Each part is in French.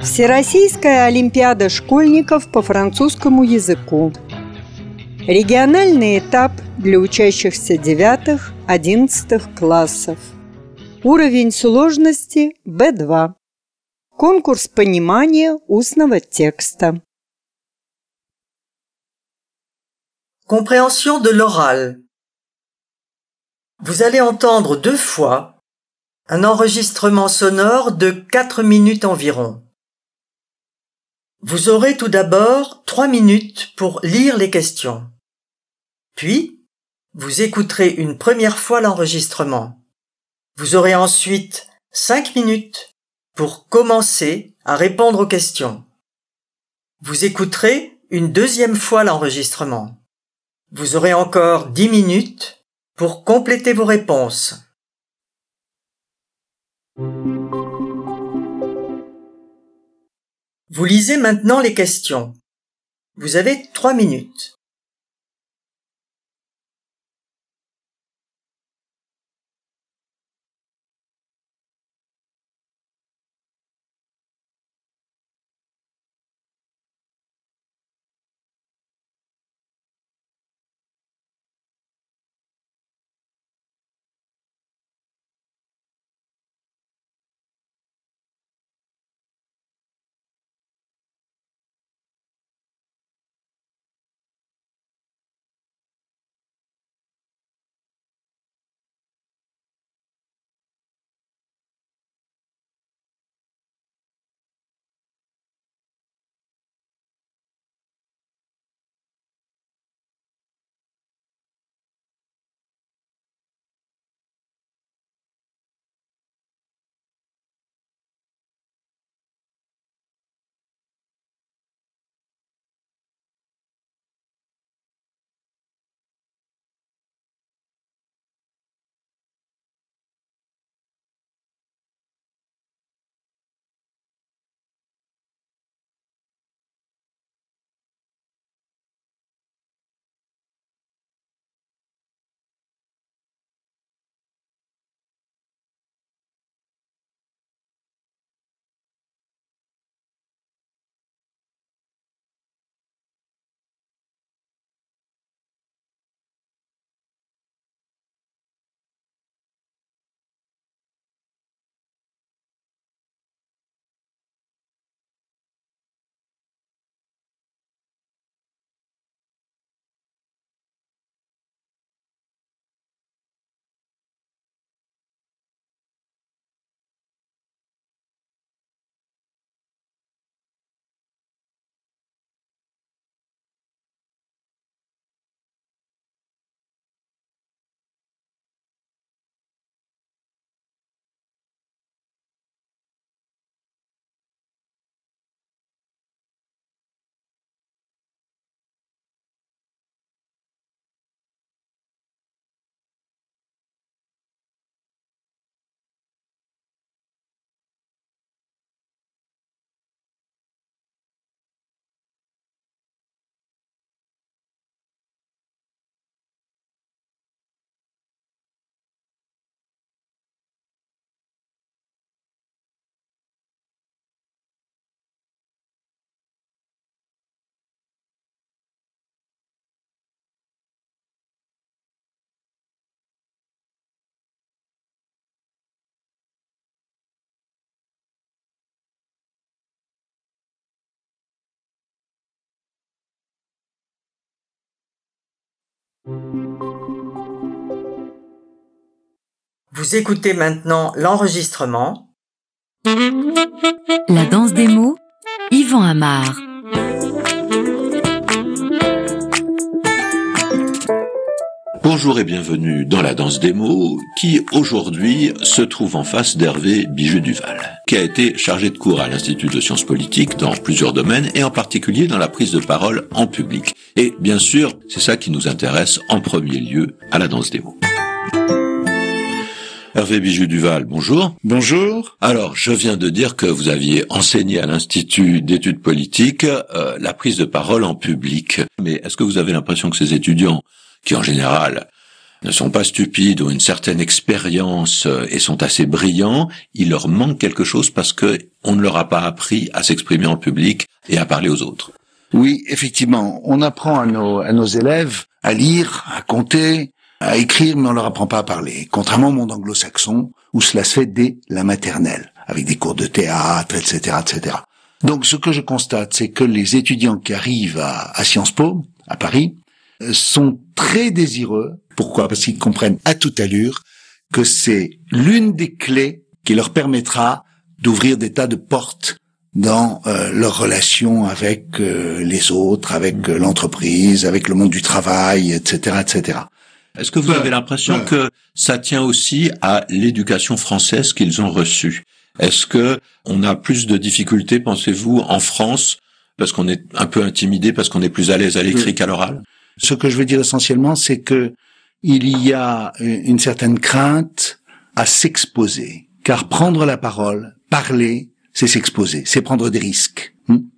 Всероссийская олимпиада школьников по французскому языку. Региональный этап для учащихся 9-11 классов. Уровень сложности B2. Конкурс понимания устного текста. Compréhension de l'oral. Vous allez entendre 2 fois un enregistrement sonore de 4 minutes environ. Vous aurez tout d'abord 3 minutes pour lire les questions. Puis, vous écouterez une première fois l'enregistrement. Vous aurez ensuite 5 minutes pour commencer à répondre aux questions. Vous écouterez une deuxième fois l'enregistrement. Vous aurez encore 10 minutes pour compléter vos réponses. Vous lisez maintenant les questions. Vous avez 3 minutes. Vous écoutez maintenant l'enregistrement. La danse des mots, Yvan Amar. Bonjour et bienvenue dans la danse des mots qui aujourd'hui se trouve en face d'Hervé Bijoux-Duval, qui a été chargé de cours à l'Institut de sciences politiques dans plusieurs domaines et en particulier dans la prise de parole en public. Et bien sûr, c'est ça qui nous intéresse en premier lieu à la danse des mots. Hervé Bijoux-Duval, bonjour. Bonjour. Alors, je viens de dire que vous aviez enseigné à l'Institut d'études politiques la prise de parole en public. Mais est-ce que vous avez l'impression que ces étudiants, qui en général ne sont pas stupides, ont une certaine expérience et sont assez brillants, il leur manque quelque chose parce que on ne leur a pas appris à s'exprimer en public et à parler aux autres. Oui, effectivement, on apprend à nos élèves à lire, à compter, à écrire, mais on leur apprend pas à parler. Contrairement au monde anglo-saxon, où cela se fait dès la maternelle, avec des cours de théâtre, etc., etc. Donc, ce que je constate, c'est que les étudiants qui arrivent à Sciences Po, à Paris, sont très désireux. Pourquoi? Parce qu'ils comprennent à toute allure que c'est l'une des clés qui leur permettra d'ouvrir des tas de portes dans leur relation avec les autres, avec l'entreprise, avec le monde du travail, etc., etc. Est-ce que vous avez l'impression que ça tient aussi à l'éducation française qu'ils ont reçue? Est-ce que on a plus de difficultés, pensez-vous, en France, parce qu'on est un peu intimidé, parce qu'on est plus à l'aise à l'écrit qu'à l'oral? Ce que je veux dire essentiellement, c'est que il y a une certaine crainte à s'exposer, car prendre la parole, parler, c'est s'exposer, c'est prendre des risques.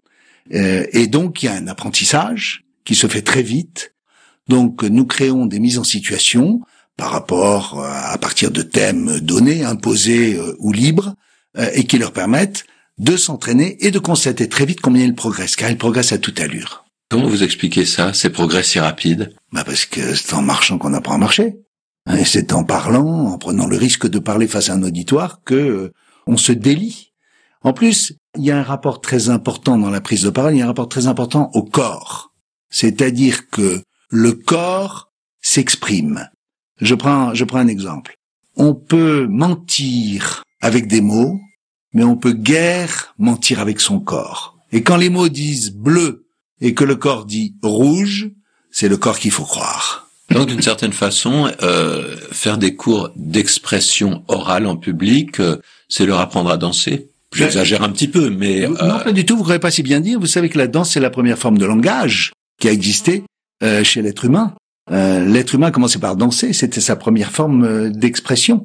Et donc, il y a un apprentissage qui se fait très vite. Donc, nous créons des mises en situation par rapport à partir de thèmes donnés, imposés ou libres, et qui leur permettent de s'entraîner et de constater très vite combien ils progressent, car ils progressent à toute allure. Comment vous expliquez ça, ces progrès si rapides? Parce que c'est en marchant qu'on apprend à marcher. Et c'est en parlant, en prenant le risque de parler face à un auditoire que on se délie. En plus, il y a un rapport très important dans la prise de parole, il y a un rapport très important au corps. C'est-à-dire que le corps s'exprime. Je prends un exemple. On peut mentir avec des mots, mais on peut guère mentir avec son corps. Et quand les mots disent bleu et que le corps dit rouge, c'est le corps qu'il faut croire. Donc, d'une certaine façon, faire des cours d'expression orale en public, c'est leur apprendre à danser. J'exagère un petit peu, mais... Non, pas du tout, vous ne croyez pas si bien dire. Vous savez que la danse, c'est la première forme de langage qui a existé chez l'être humain. L'être humain a commencé par danser, c'était sa première forme d'expression.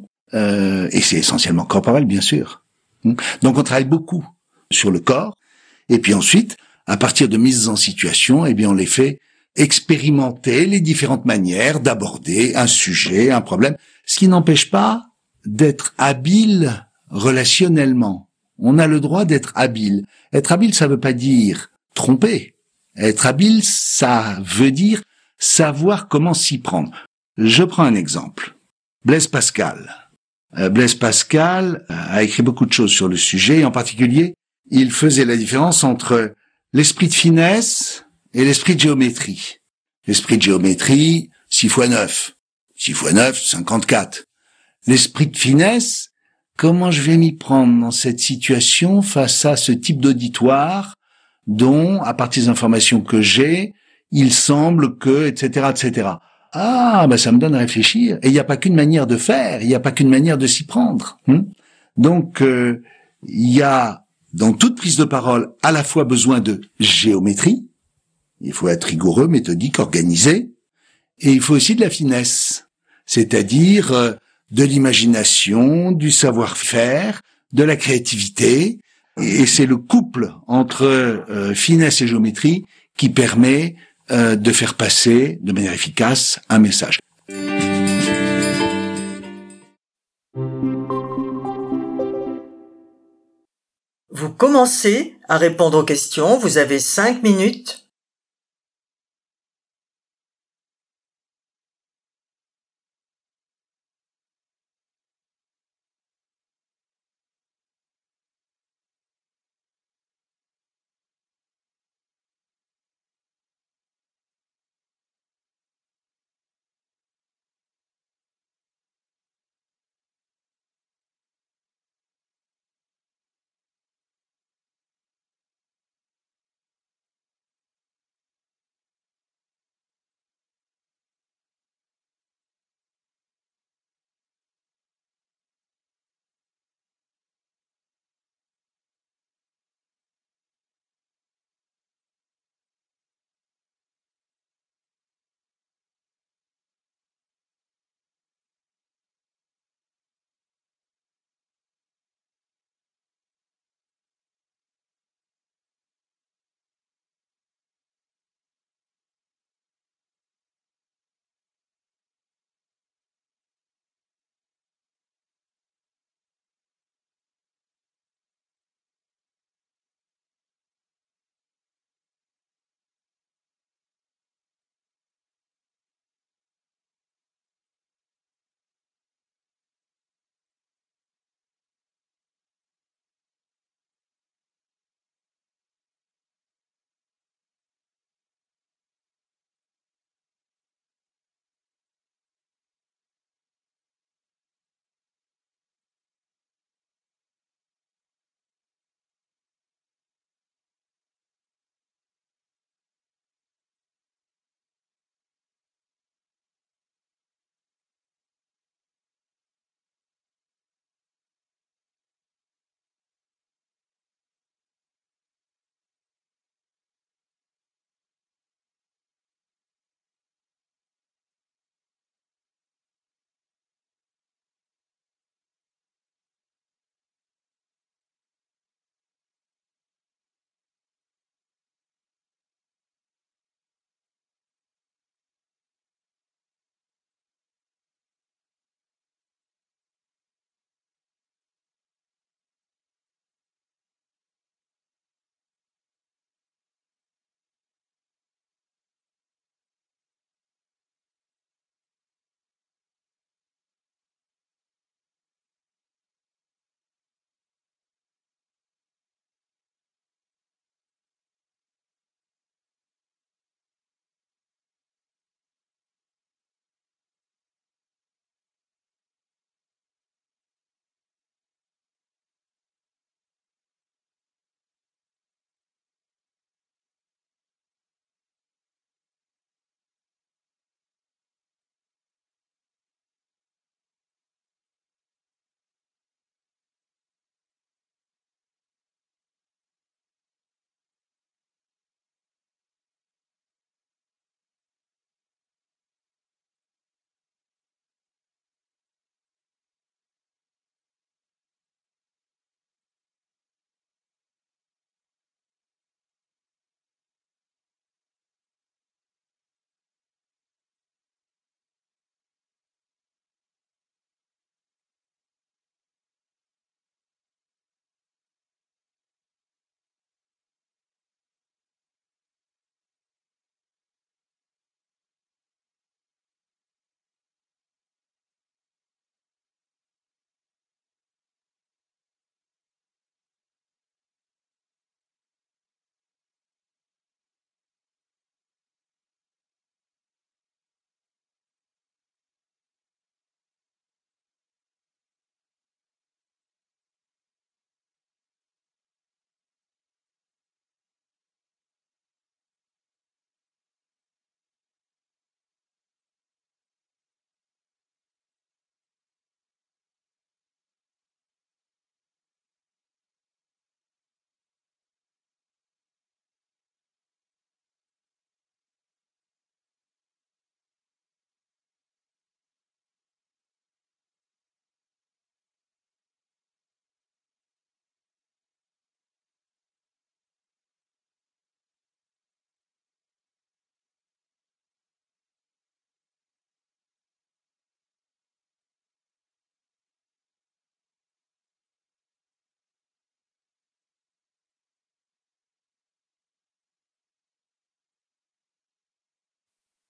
Et c'est essentiellement corporel, bien sûr. Donc, on travaille beaucoup sur le corps. Et puis ensuite, à partir de mises en situation, eh bien, on les fait expérimenter les différentes manières d'aborder un sujet, un problème, ce qui n'empêche pas d'être habile relationnellement. On a le droit d'être habile. Être habile, ça veut pas dire tromper. Être habile, ça veut dire savoir comment s'y prendre. Je prends un exemple. Blaise Pascal. Blaise Pascal a écrit beaucoup de choses sur le sujet, et en particulier, il faisait la différence entre l'esprit de finesse et l'esprit de géométrie. L'esprit de géométrie, 6 x 9. 6 x 9, 54. L'esprit de finesse, comment je vais m'y prendre dans cette situation face à ce type d'auditoire dont, à partir des informations que j'ai, il semble que, etc., etc. Ah, ça me donne à réfléchir. Et il n'y a pas qu'une manière de faire, il n'y a pas qu'une manière de s'y prendre. Donc, il y a, dans toute prise de parole, à la fois besoin de géométrie, il faut être rigoureux, méthodique, organisé, et il faut aussi de la finesse, c'est-à-dire de l'imagination, du savoir-faire, de la créativité, et c'est le couple entre finesse et géométrie qui permet de faire passer de manière efficace un message. Vous commencez à répondre aux questions, vous avez 5 minutes.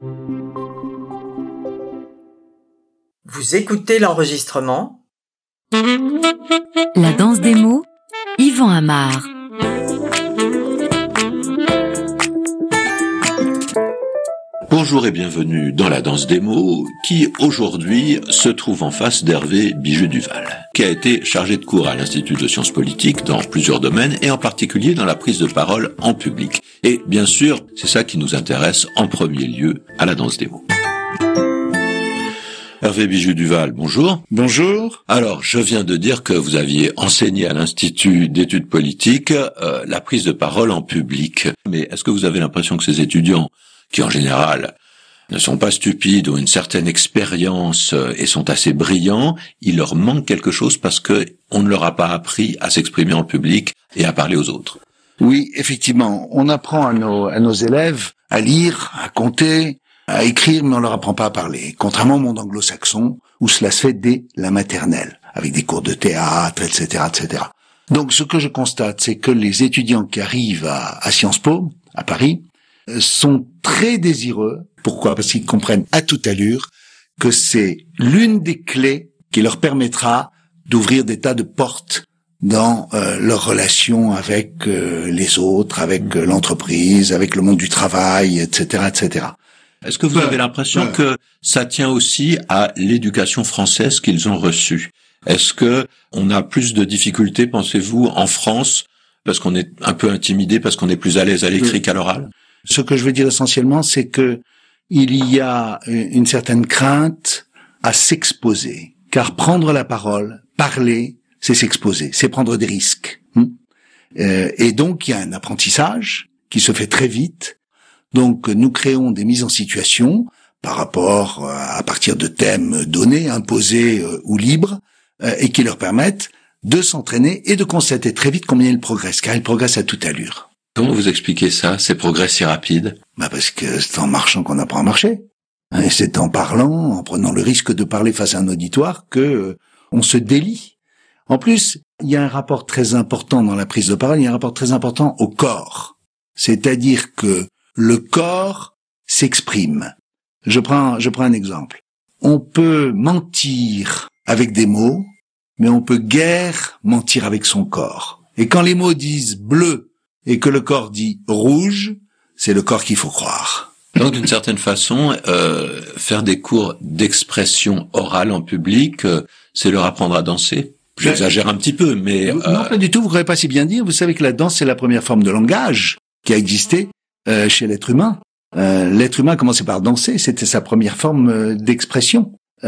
Vous écoutez l'enregistrement. La danse des mots, Yvan Amar. Bonjour et bienvenue dans la danse des mots qui aujourd'hui se trouve en face d'Hervé Bijoux-Duval, qui a été chargé de cours à l'Institut de sciences politiques dans plusieurs domaines et en particulier dans la prise de parole en public. Et bien sûr, c'est ça qui nous intéresse en premier lieu à la danse des mots. Hervé Bijoux-Duval, bonjour. Bonjour. Alors, je viens de dire que vous aviez enseigné à l'Institut d'études politiques la prise de parole en public. Mais est-ce que vous avez l'impression que ces étudiants, qui en général ne sont pas stupides, ont une certaine expérience et sont assez brillants, il leur manque quelque chose parce que on ne leur a pas appris à s'exprimer en public et à parler aux autres? Oui, effectivement, on apprend à nos élèves à lire, à compter, à écrire, mais on leur apprend pas à parler. Contrairement au monde anglo-saxon, où cela se fait dès la maternelle, avec des cours de théâtre, etc., etc. Donc, ce que je constate, c'est que les étudiants qui arrivent à Sciences Po, à Paris, sont très désireux. Pourquoi? Parce qu'ils comprennent à toute allure que c'est l'une des clés qui leur permettra d'ouvrir des tas de portes dans leur relation avec les autres, avec l'entreprise, avec le monde du travail, etc., etc. Est-ce que vous avez l'impression que ça tient aussi à l'éducation française qu'ils ont reçue? Est-ce que on a plus de difficultés, pensez-vous, en France, parce qu'on est un peu intimidé, parce qu'on est plus à l'aise à l'écrit qu'à l'oral? Ce que je veux dire essentiellement, c'est que il y a une certaine crainte à s'exposer. Car prendre la parole, parler, c'est s'exposer, c'est prendre des risques. Et donc, il y a un apprentissage qui se fait très vite. Donc, nous créons des mises en situation par rapport à partir de thèmes donnés, imposés ou libres, et qui leur permettent de s'entraîner et de constater très vite combien ils progressent, car ils progressent à toute allure. Comment vous expliquez ça, ces progrès si rapides? Parce que c'est en marchant qu'on apprend à marcher. Et c'est en parlant, en prenant le risque de parler face à un auditoire que on se délie. En plus, il y a un rapport très important dans la prise de parole, il y a un rapport très important au corps. C'est-à-dire que le corps s'exprime. Je prends un exemple. On peut mentir avec des mots, mais on peut guère mentir avec son corps. Et quand les mots disent bleu et que le corps dit rouge, c'est le corps qu'il faut croire. Donc, d'une certaine façon, faire des cours d'expression orale en public, c'est leur apprendre à danser. J'exagère un petit peu, mais... Non, pas du tout, vous ne croyez pas si bien dire. Vous savez que la danse, c'est la première forme de langage qui a existé chez l'être humain. L'être humain a commencé par danser, c'était sa première forme d'expression.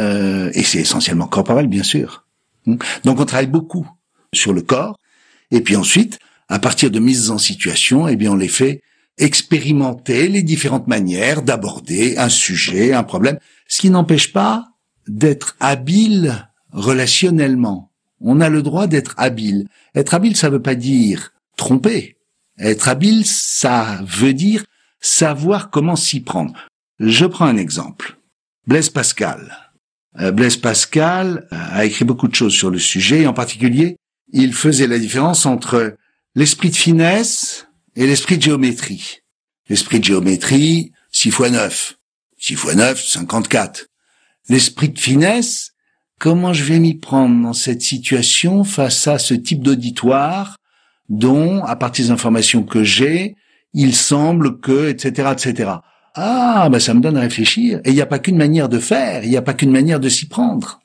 Et c'est essentiellement corporel, bien sûr. Donc, on travaille beaucoup sur le corps. Et puis ensuite, à partir de mises en situation, eh bien, on les fait expérimenter les différentes manières d'aborder un sujet, un problème, ce qui n'empêche pas d'être habile relationnellement. On a le droit d'être habile. Être habile, ça veut pas dire tromper. Être habile, ça veut dire savoir comment s'y prendre. Je prends un exemple. Blaise Pascal. Blaise Pascal a écrit beaucoup de choses sur le sujet, et en particulier, il faisait la différence entre l'esprit de finesse et l'esprit de géométrie. L'esprit de géométrie, 6 x 9. 6 x 9, 54. L'esprit de finesse, comment je vais m'y prendre dans cette situation face à ce type d'auditoire dont, à partir des informations que j'ai, il semble que, etc., etc. Ah, ça me donne à réfléchir. Et il n'y a pas qu'une manière de faire, il n'y a pas qu'une manière de s'y prendre.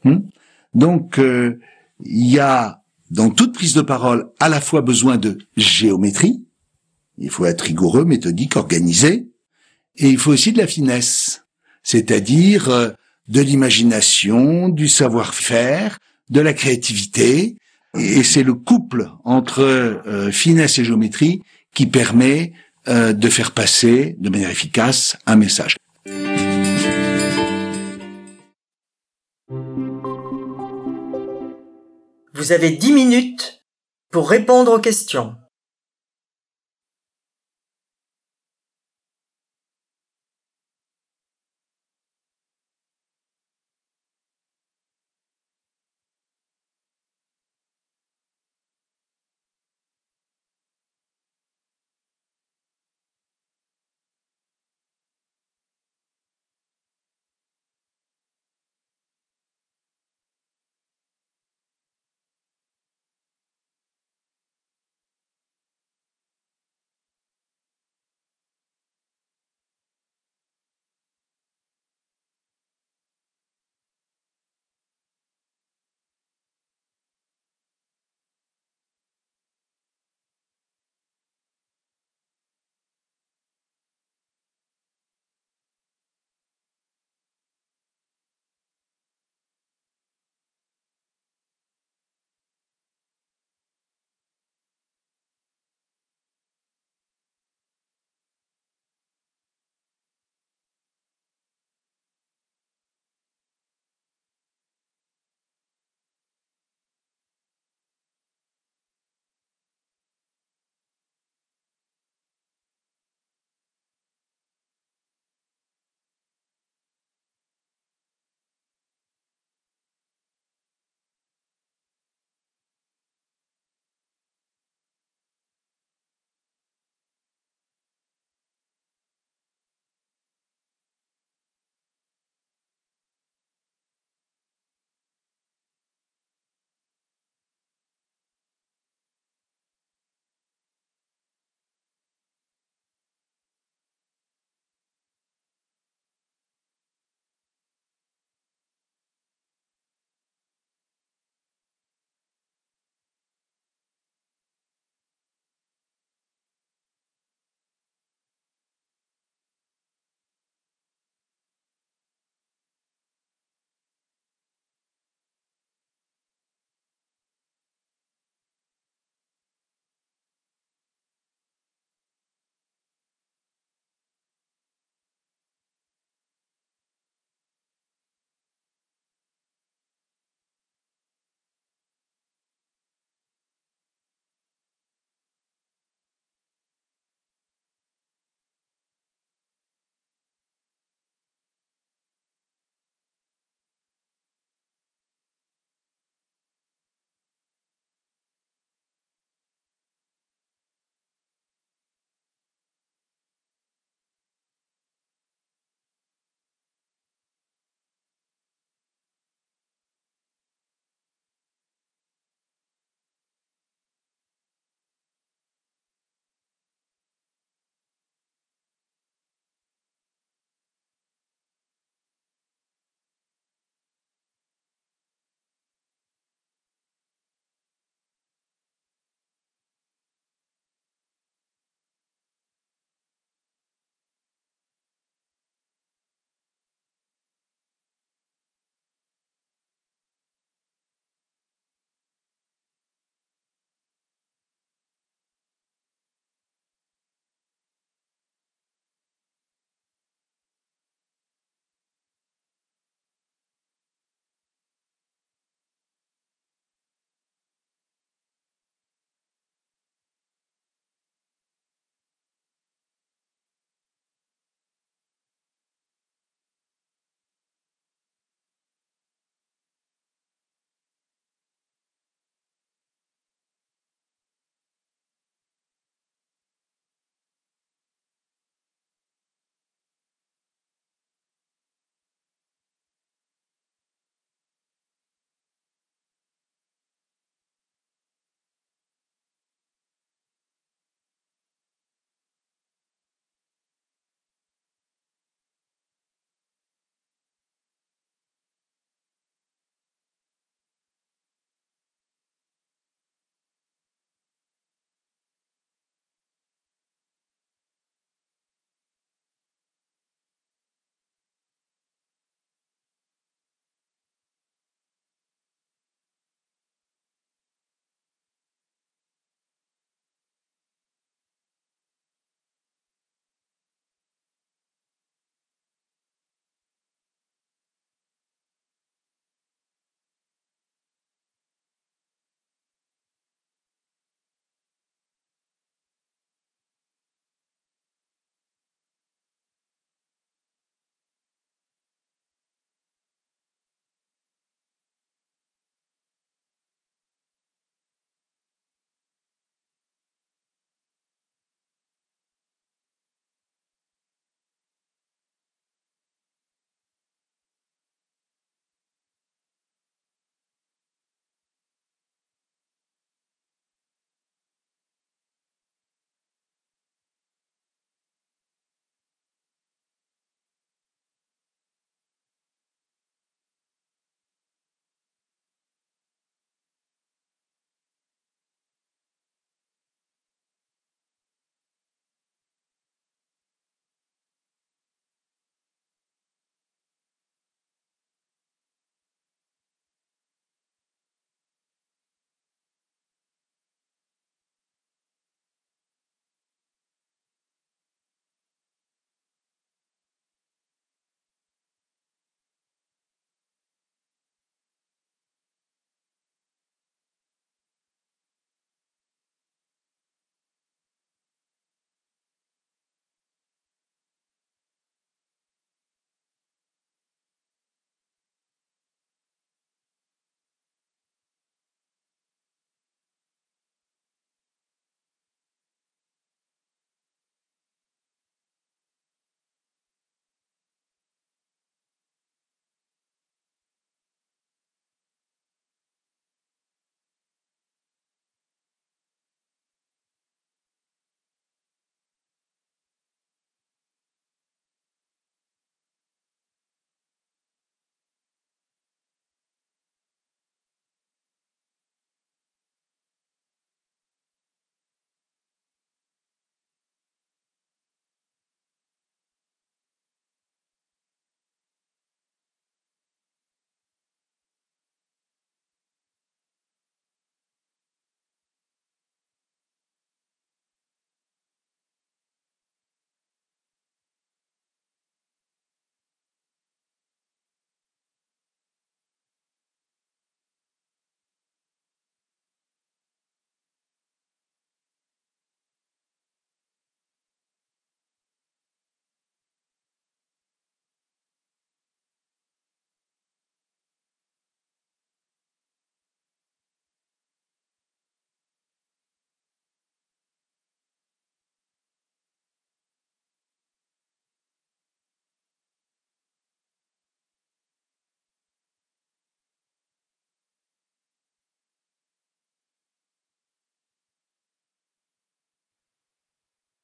Donc, il y a dans toute prise de parole à la fois besoin de géométrie, il faut être rigoureux, méthodique, organisé, et il faut aussi de la finesse, c'est-à-dire de l'imagination, du savoir-faire, de la créativité, et c'est le couple entre finesse et géométrie qui permet de faire passer de manière efficace un message. Vous avez 10 minutes pour répondre aux questions.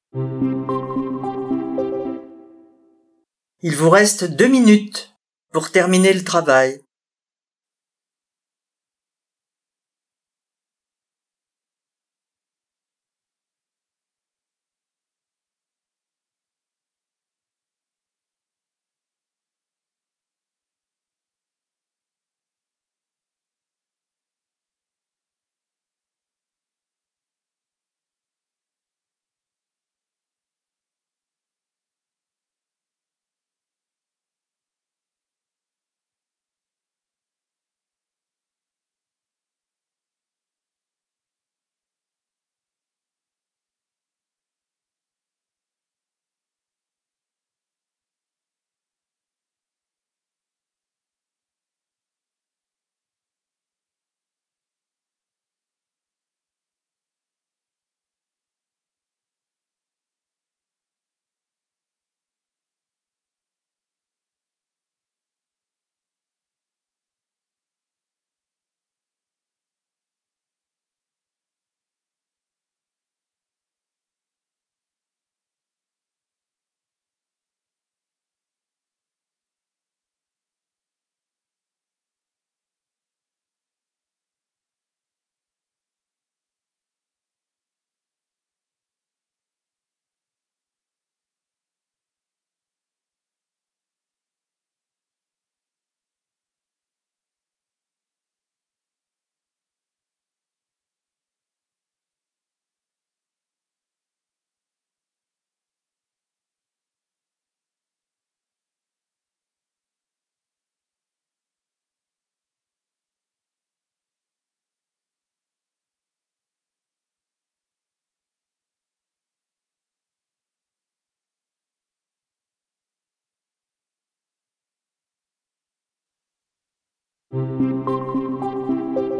Il vous reste 2 minutes pour terminer le travail.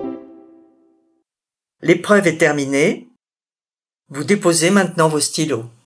L'épreuve est terminée. Vous déposez maintenant vos stylos.